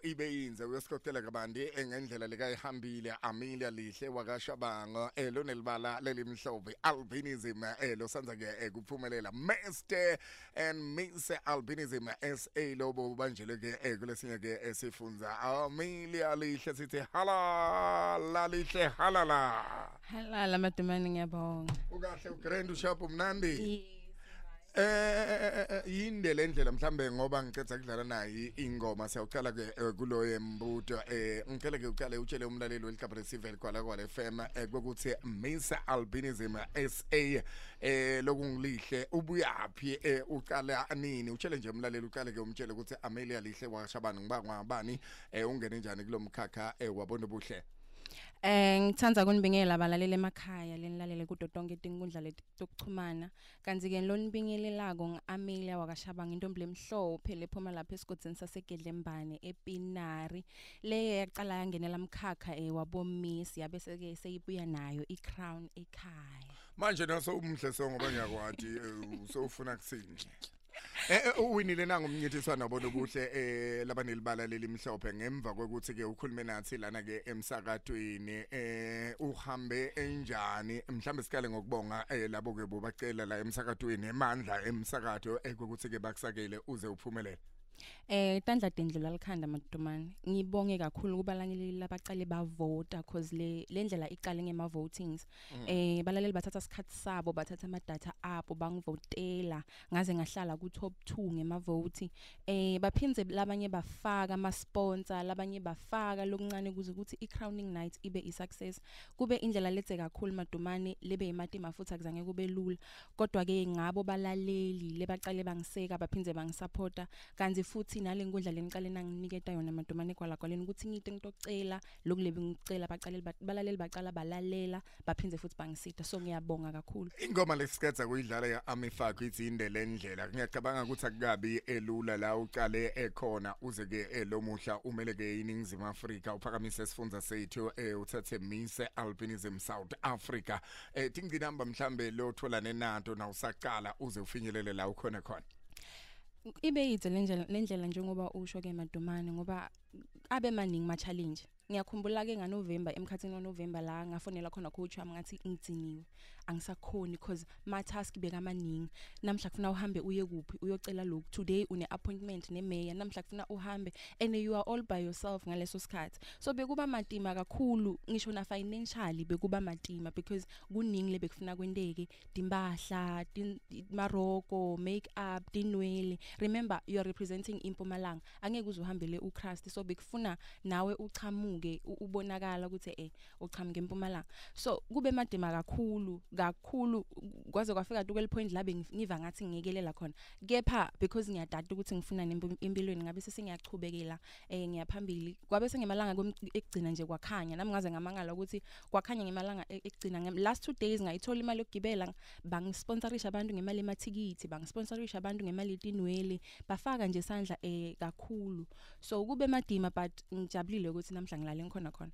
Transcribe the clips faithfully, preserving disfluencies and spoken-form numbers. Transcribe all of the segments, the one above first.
ibe yinze uyosikhokhela kabandi engendlela lekayihambile Amelia Lihle wakashabango elo nelibala lelimhlophe albinism elo sanza ke kuphumelela Mister and Miss Albinism S A lobo banjele ke kulesinye ke esifunza Amelia Lihle sithi halala lihle halala halala madumane ngiyabonga ukahle ugrand usharp umnandi Eh yinde lendlela mhlambe ngoba ngicetha kudlala nayi ingoma siyaqala ke kulo yembuto eh ngicela ke uqale utshele umlaleli weLicabresivel kwala kwala F M ukuthi Miss Albinism S A eh lokungilihle ubuyaphi uqala nini utshele nje umlaleli uqale ke umtshele ukuthi Amelia Lihle washabani ngibangwa ngabani eh ungene njani kulomkhakha wabona ubuhle. Eh ngithanda kunibingelela abalaleli emakhaya lenilalele kudotonke inkundla letokuxhumana kanti ke lonibingelelako ngiAmelia wakashabanga intombi lemhlophe lephuma lapha esigodini sasegedlembane ePinari le yaqala yangenela umkhakha eh wabomiss yabe seke seyibuya nayo iCrown ekhaya manje naso umhle songoba ngiyakwathi usofuna kusini Eh uwinile nanga umnyethiswana wabona ubuhle eh labanelibala lelimhlophe ngemva kokuthi ke ukhulume nathi lana ke emsakadweni eh uhambe enjani mhlambe sikale ngokubonga eh labo ke bobacela la emsakadweni emandla emsakado ekokuthi ke bakusakele uze uphumelele. Eh tandla dendlela likhanda madumane ngibonge kakhulu kubalaleli labaqale bavota cause le lendlela iqale ngema votings eh balaleli bathatha isikhathi sabo bathatha ama data abo bangivotela ngaze ngahlala ku top two ngema vote eh baphinze labanye bafaka ama sponsor labanye bafaka lokuncane kuze ukuthi iCrowning night ibe i success kube indlela lethe kakhulu madumane lebe imatima futhi akuzange kube lula kodwa ke ngabo balaleli lebaqale bangiseka baphinze bangisupporta kanzi futhi nalenkundla leniqale nanginiketa yona madumane kwala kwaleni ukuthi ngite ngitocela lokulebi ngicela baqaleli balaleli baqala balalela baphinze futhi bangisita so ngiyabonga kakhulu. Ingoma lesikhetha kuyidlala ya Amifako ithi indele endlela ngiyacabanga ukuthi akukabi elula la uqale ekhona uze ke elomuhla umele ke iningizimu Afrika uphakamise isifunza sethu uthathe Miss Albinism South Africa eh tingcinamba mhlambe lo thola nenato na usaqala uze ufinyelele la ukhona khona. Ibe yize lendlela lendlela njengoba usho ke madumane ngoba abe maningi ma challenge ngiyakhumbula ke nga November emkhathini wa November la ngafonela khona coach wami ngathi ngitsiniwe angisakhoni because ma task beka maningi namhla kufuna uhambe uye kuphi uyocela lokhu today une appointment ne mayor namhla kufuna uhambe and you are all by yourself ngaleso sikhathi so bekuba matima kakhulu ngisho na financially bekuba matima because kuningi lebekufuna kwendeke dimbahla maroko make up dinwele remember you are representing Impumalanga angeke uzuhambele uCrust so bekufuna nawe uchamu ke ubonakala ukuthi eh uchamuke eMpumalanga so kube madima kakhulu kakhulu kwaze kwafika tukele point labe ngiva ngathi ngiyekelela khona kepha because ngiyadada ukuthi ngifuna empilweni ngabe sesengiyachubekela eh ngiyaphambili kwabe sengemalanga ekugcina nje kwakhanya nami ngaze ngamangala ukuthi kwakhanya ngemalanga ekugcina last two days ngayithola imali yokugibela bangisponsorisha abantu ngemali emathikiti bangisponsorisha abantu ngemali yetinwele bafaka nje sandla eh kakhulu so kube madima but ngijabulile ukuthi namhla ngilale ngikhona khona.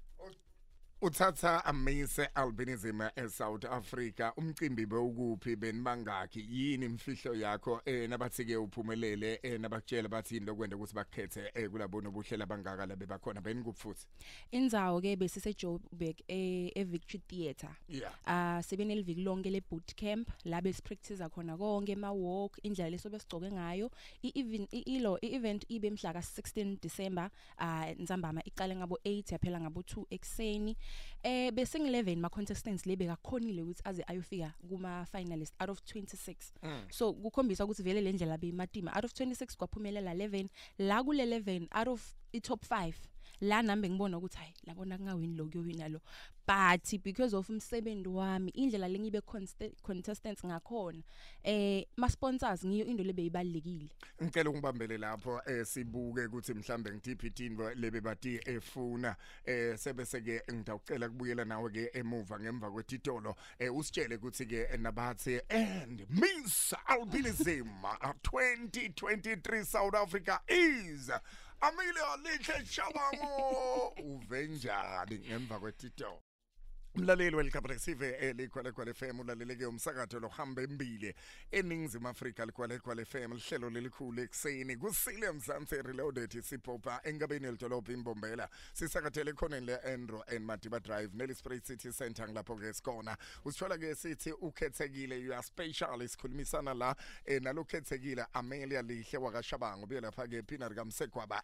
Uthatha Amise Albinism eSouth Africa umcimbi bewukuphi benibangaki yini imfihlo yakho eh nabathike uphumelele eh nabakutshela bathi into kwenda ukuthi bakhethe eh kulabona ubuhlela bangaka labe bakhona benikupfuthi indzawo ke besise Joburg eh eVictory Theatre ah sebeneliviki lonke le boot camp labe sipractice khona konke ma walk indlela lesobe sigcoke ngayo i-even ilo i-event ibe mhla ka sixteen December ah nzambama iqale ngabo eight yaphela ngabo two ekseni eh bese ngi-eleven ma contestants lebe kakhonile ukuthi aze ayofika kuma finalists out of twenty-six mm. so kukhombisa ukuthi vele lendlela beyimatima out of twenty-six kwaphumelela eleven la kule eleven out of i top five la nambe ngibona ukuthi hayi labona kungawini lo kuyowina lo but because of umsebenzi wami indlela lengibe contestants ngakhona eh ma sponsors ngiyo into lebe ibalekile ngicela ungibambele lapho eh sibuke ukuthi mhlambe ngidiphi itinto lebe bati efuna eh sebese ke ngidawucela kubuyela nawe ke emuva ngemva kwetitolo eh usitshele ukuthi ke nabathi and Miss Albinism twenty twenty-three South Africa is Amelia Lihle Shabango uvenjani ngemva kwetitolo. Umlaleli welikhabresive elikwale kwale F M ulaleleke umsakazo lohamba embili eningizimu Afrika likwale kwale F M lihlelo lelikhulu ekseni kusile Mzansi Reloaded siphopa engabeni elidolobha imbombela sisakathele khona le Andro and Madiba Drive neLesprit City Center ngilapho ke sikona usithola ke sithi ukhethekile you are special isikhulumisana la nalokhethekile Amelia Lihle wakashabango ubuye lapha ke Pinar Kamsegwaba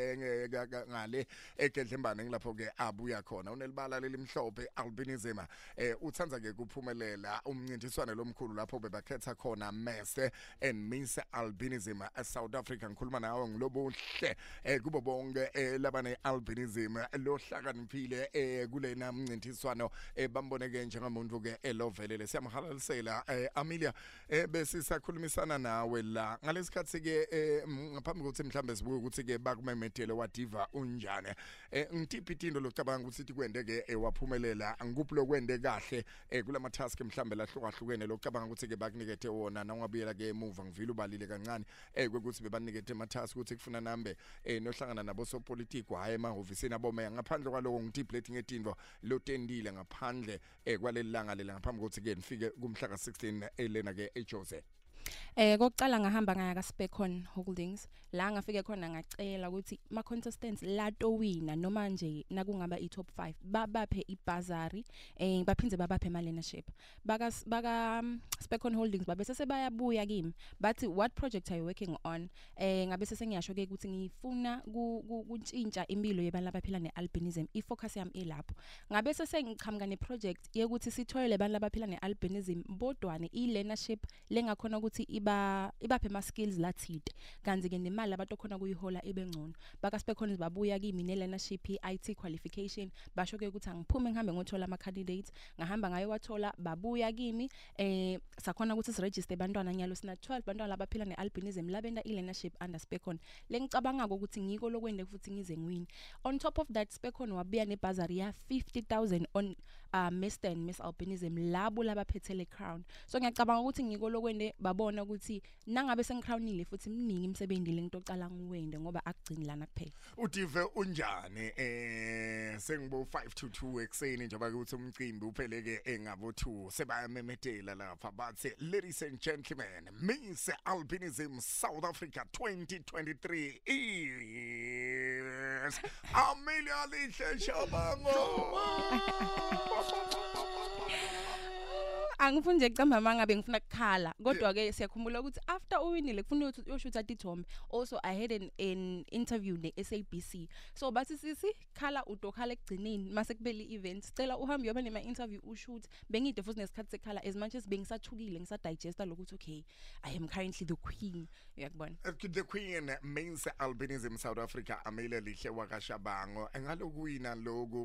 ngale eGedlembane ngilapho ke abuya khona unelibala lelimhlophe albinism eh uthanza ke kuphumelela umncintiswano lomkhulu lapho bebakhetha khona Mese and Miss Albinism South Africa ngikhuluma nawe ngilobuhle eh kubo bonke labane albinism lohlakaniphile eh kulena mncintiswano bamboneke njengomuntu ke elovelele siyamhalalisela Amelia bese sakhulumisana nawe la ngalesikhathi ke ngaphambi kokuthi mhlambe sibuke ukuthi ke bakumemethele wadiva unjani ngitiphi into locabanga ukuthi kwendeke waphumelela ngikuphi lokwende kahle kulama task mhlambe lahlukahlukene locabanga ukuthi ke bakunikethe wona nawungabuyela ke emuva ngivile ubalile kancane kwekuthi bebanikethe ama task ukuthi kufuna nambe nohlangana nabo sopolitiki hayi emahhovisini abomeya ngaphandle kwaloko ngitiplate ngetinto lotendile ngaphandle kwaleli langa lela ngaphambi kokuthi ke nifike kumhla ka sixteen elena ke eJose. Eh kokuqala ngahamba ngaya ka Specon Holdings la ngafike khona ngacela ukuthi ma contestants lato wina noma nje nakungaba i top five babaphe ibazari eh baphinze babaphe ma leadership baka baka Specon Holdings babese sebayabuya kimi bathi what project are you working on eh ngabe sengiyasho ke ukuthi ngifuna kuntshintsha impilo yebantu abaphila nealbinism ifocus yami elapho ngabe sengiqhamuka ne project yokuthi sithoyele abantu abaphila nealbinism bodwane i leadership lengakhona ukuthi iba ibaphe ama skills lathide kanzi ke nemali abantu khona kuyihola ebengcono baka Specon babuya kimi ne leadership I T qualification basho ke ukuthi angiphume ngihambe ngothola ama candidates ngahamba ngayo wathola babuya kimi eh sakhona ukuthi siregister abantwana nyalo sina twelve bantwana abaphila nealbinism labenda i leadership under Specon lengicabanga ukuthi ngiko lokwende futhi ngize ngiwini on top of that Specon wabuya ne bursary ya fifty thousand on uh, Mister and Miss Albinism labo labaphethele crown so ngiyacabanga ukuthi ngiko lokwende babona ukuthi nangabe sengicrownile futhi mningi imsebenzi lengitocala ngiwende ngoba akugcini lana kuphela udive unjani eh sengibo five to two ekseni njengoba ukuthi umcimbi upheleke engabo two sebayamemetela lapha bathi ladies and gentlemen Miss Albinism South Africa twenty twenty-three is Amelia Lihle Shabango. Angifuni nje kucamba mangabe ngifuna ukukhala kodwa ke siyakhumbula ukuthi after uwinile kufuna ukuthi uyoshootha tithombe also I had an, an interview ne S A B C so bathi sisi khala udokhala ekugcineni mase kubeli event sicela uhambe yoba nema interview ushoot bengide futhi nesikhathi sekhala as much as bengisathukile ngisadigesta lokuthi okay I am currently the queen uyakubona the queen means Albinism South Africa Amelia Lihle wakashabango engalokuwina loku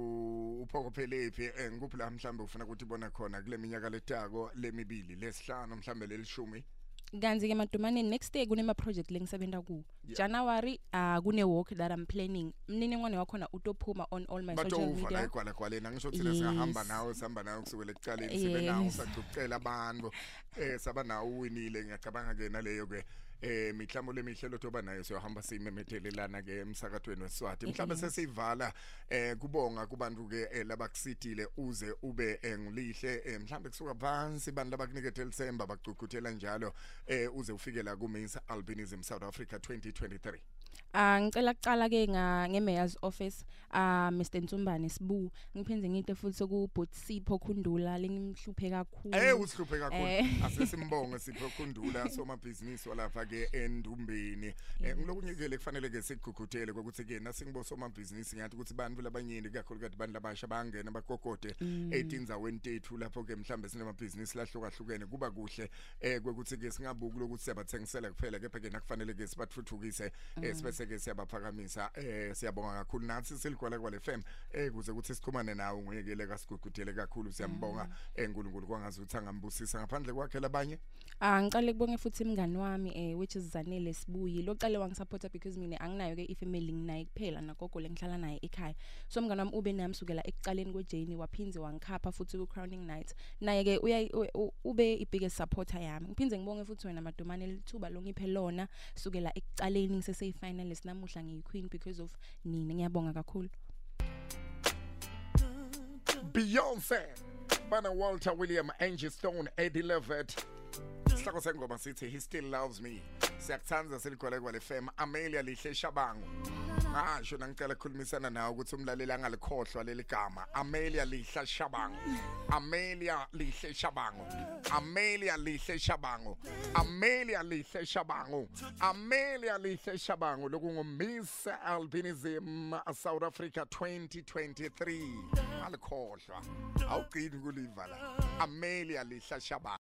uphokophelepi ngikuphi la mhlambe ufuna ukuthi ibona khona kule minyaka letako lemibili lesihlanu mhlambe lelishumi kanzi ke madumaneni next day kunema project lengisebenza ku January uh kune walk that I'm planning mniningwane wakhona utophuma on all my social media bato kwala kwalena ngisho ukuthi lesihamba nawe sihamba nawe kusukela ekuqaleni sibe nawo sacucela abantu eh saba nawo uwinile ngiyacabanga ke naleyo ke eh mihlamo lemihlelo toba nayo siyohamba simemethelelana ke emsakatweni weSwati mhlawumbe sesivala eh kubonga kubantu ke labakusitile uze ube ngilihle mhlawumbe kusuka phansi abantu labakunikethe lisemba bacucuthela njalo eh uze ufike la ku Miss Albinism South Africa twenty twenty-three. Ah ngicela kuqala ke nga ngeMayor's office ah Mister Ntsumbane Sibu ngiphenze nginte futhi ku Botsipho Khundula lengimhluphe kakhulu eh usihluphe kakhulu asesimbonge Sipho Khundula somabhizinisi walapha ke endumbeni ngilokunyekele kufanele ke sigugudele ukuthi ke nasingibo somabhizinisi ngathi ukuthi abantu labanyeni kakhulu kade abantu labasha bangena bakokode eighteen tethu lapho ke mhlambe sinemabhizinisi lahlukahlukene kuba kuhle eh ukuthi ke singabuki lokuthi siyabathengisela kuphela kepha ke nakufanele ke sibathuthukise bese ke siyabaphakamisa eh siyabonga kakhulu nathi siligwala kwale F M eh kuze ukuthi sichumane nawe nguyekele kasigugudele kakhulu siyambonga enkulunkulu kwangazi ukuthi angambusisa ngaphandle kwakhe labanye ah ngicela kubonge futhi imngani wami eh which is Zanele Sibuyi locale wangisupporta because mina anginayo ke ifamily nginayo kuphela nagogo lengihlala naye ekhaya so umngani wami ube nami sukela ekuqaleni kweJane waphinze wangikhapha futhi ku crowning night naye ke uya ube i biggest supporter yami ngiphinze ngibonge futhi wena Madumane lithuba longiphe lona sukela ekuqaleni ngisese finalist namuhla ngiyi queen because of nini ngiyabonga kakhulu Beyonce, Bana Walter William, Angie Stone, Eddie Levitt. Sihloko sengoma sithi He Still Loves Me. Siyakuthanza siligwele le F M. Amelia Lihle Shabangu. Ah, shona ngicela ukukhulumisana nawe ukuthi umlaleli angalikhohlwa leli gama. Amelia Lihle Shabangu. Amelia Lihle Shabangu. Amelia Lihle Shabangu. Amelia Lihle Shabangu. Amelia Lihle Shabangu lokungu Miss Albinism South Africa twenty twenty-three. Alikhohlwa. Awugcini kuliva la. Amelia Lihle Shabangu.